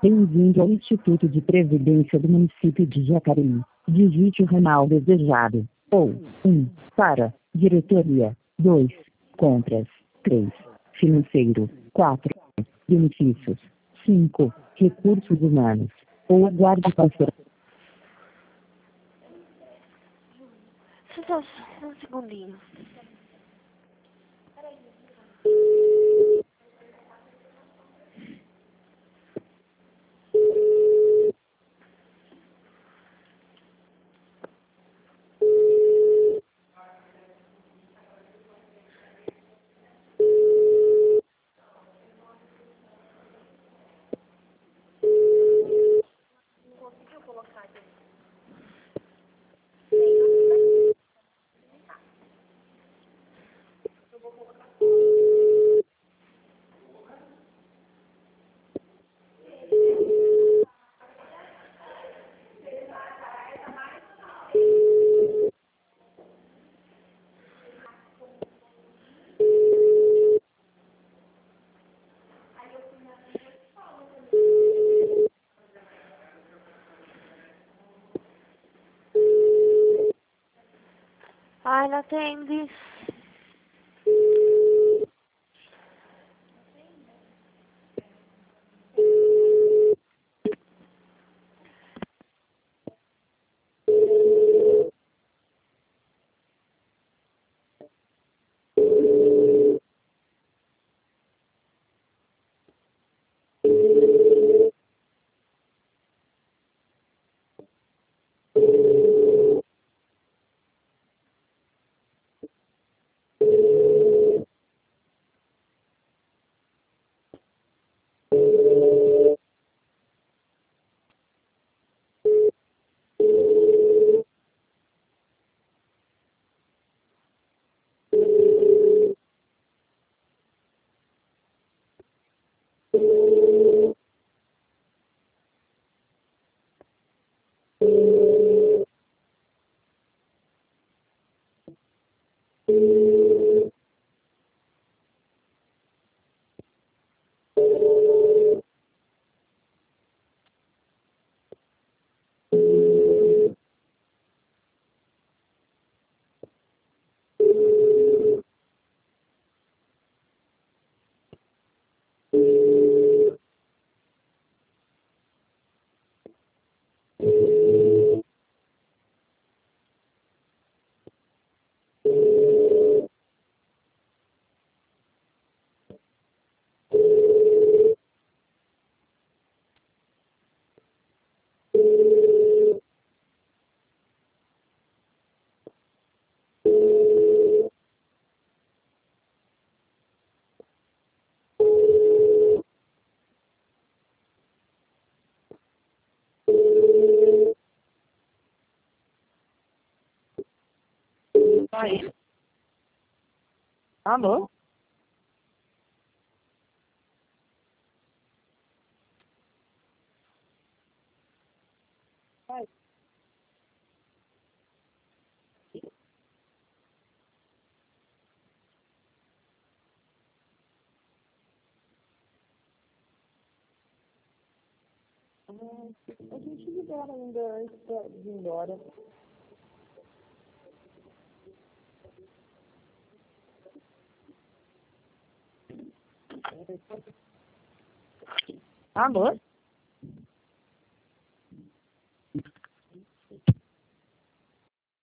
Bem-vindo ao Instituto de Previdência do Município de Jacareí. Digite o ramal desejado. Ou 1. Para diretoria. 2. Compras. 3. Financeiro. 4. Benefícios. 5. Recursos humanos. Ou aguarde para ser. Só um segundinho. Ai, não atende. Aí. Alô? Ai. A gente libera ainda antes de ir embora. Alô?